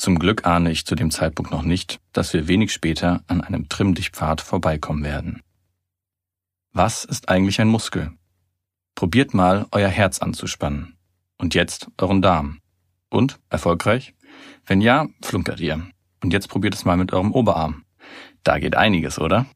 Zum Glück ahne ich zu dem Zeitpunkt noch nicht, dass wir wenig später an einem Trimm-dich-Pfad vorbeikommen werden. Was ist eigentlich ein Muskel? Probiert mal, euer Herz anzuspannen. Und jetzt euren Darm. Und? Erfolgreich? Wenn ja, flunkert ihr. Und jetzt probiert es mal mit eurem Oberarm. Da geht einiges, oder?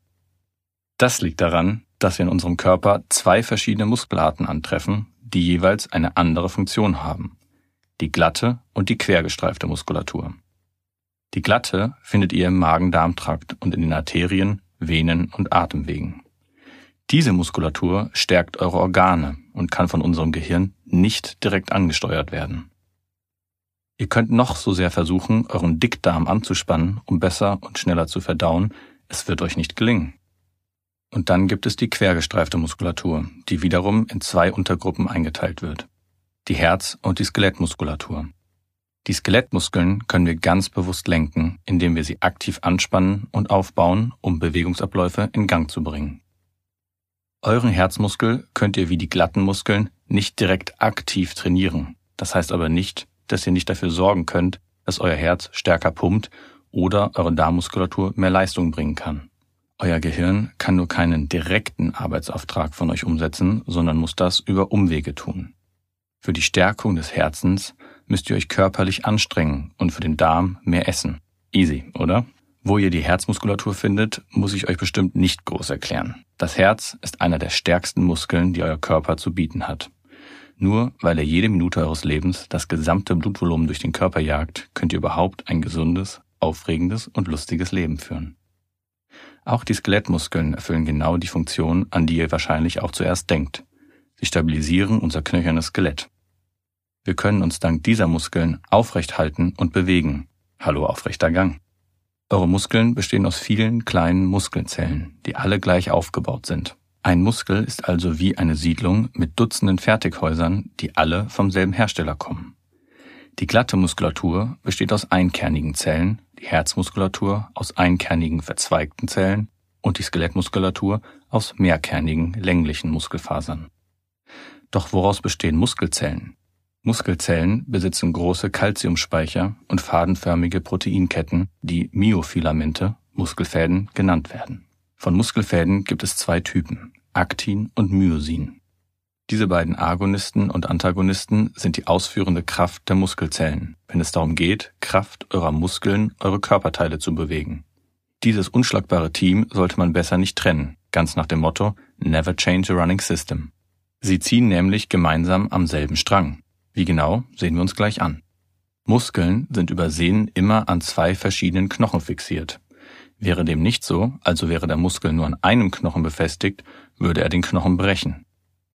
Das liegt daran, dass wir in unserem Körper 2 verschiedene Muskelarten antreffen, die jeweils eine andere Funktion haben. Die glatte und die quergestreifte Muskulatur. Die glatte findet ihr im Magen-Darm-Trakt und in den Arterien, Venen und Atemwegen. Diese Muskulatur stärkt eure Organe und kann von unserem Gehirn nicht direkt angesteuert werden. Ihr könnt noch so sehr versuchen, euren Dickdarm anzuspannen, um besser und schneller zu verdauen, es wird euch nicht gelingen. Und dann gibt es die quergestreifte Muskulatur, die wiederum in 2 Untergruppen eingeteilt wird. Die Herz- und die Skelettmuskulatur. Die Skelettmuskeln können wir ganz bewusst lenken, indem wir sie aktiv anspannen und aufbauen, um Bewegungsabläufe in Gang zu bringen. Euren Herzmuskel könnt ihr wie die glatten Muskeln nicht direkt aktiv trainieren. Das heißt aber nicht, dass ihr nicht dafür sorgen könnt, dass euer Herz stärker pumpt oder eure Darmmuskulatur mehr Leistung bringen kann. Euer Gehirn kann nur keinen direkten Arbeitsauftrag von euch umsetzen, sondern muss das über Umwege tun. Für die Stärkung des Herzens müsst ihr euch körperlich anstrengen und für den Darm mehr essen. Easy, oder? Wo ihr die Herzmuskulatur findet, muss ich euch bestimmt nicht groß erklären. Das Herz ist einer der stärksten Muskeln, die euer Körper zu bieten hat. Nur weil er jede Minute eures Lebens das gesamte Blutvolumen durch den Körper jagt, könnt ihr überhaupt ein gesundes, aufregendes und lustiges Leben führen. Auch die Skelettmuskeln erfüllen genau die Funktion, an die ihr wahrscheinlich auch zuerst denkt. Sie stabilisieren unser knöchernes Skelett. Wir können uns dank dieser Muskeln aufrecht halten und bewegen. Hallo aufrechter Gang. Eure Muskeln bestehen aus vielen kleinen Muskelzellen, die alle gleich aufgebaut sind. Ein Muskel ist also wie eine Siedlung mit Dutzenden Fertighäusern, die alle vom selben Hersteller kommen. Die glatte Muskulatur besteht aus einkernigen Zellen, die Herzmuskulatur aus einkernigen verzweigten Zellen und die Skelettmuskulatur aus mehrkernigen länglichen Muskelfasern. Doch woraus bestehen Muskelzellen? Muskelzellen besitzen große Calciumspeicher und fadenförmige Proteinketten, die Myofilamente, Muskelfäden, genannt werden. Von Muskelfäden gibt es 2 Typen, Aktin und Myosin. Diese beiden Agonisten und Antagonisten sind die ausführende Kraft der Muskelzellen, wenn es darum geht, Kraft eurer Muskeln, eure Körperteile zu bewegen. Dieses unschlagbare Team sollte man besser nicht trennen, ganz nach dem Motto Never change a running system. Sie ziehen nämlich gemeinsam am selben Strang. Wie genau, sehen wir uns gleich an. Muskeln sind über Sehnen immer an 2 verschiedenen Knochen fixiert. Wäre dem nicht so, also wäre der Muskel nur an einem Knochen befestigt, würde er den Knochen brechen.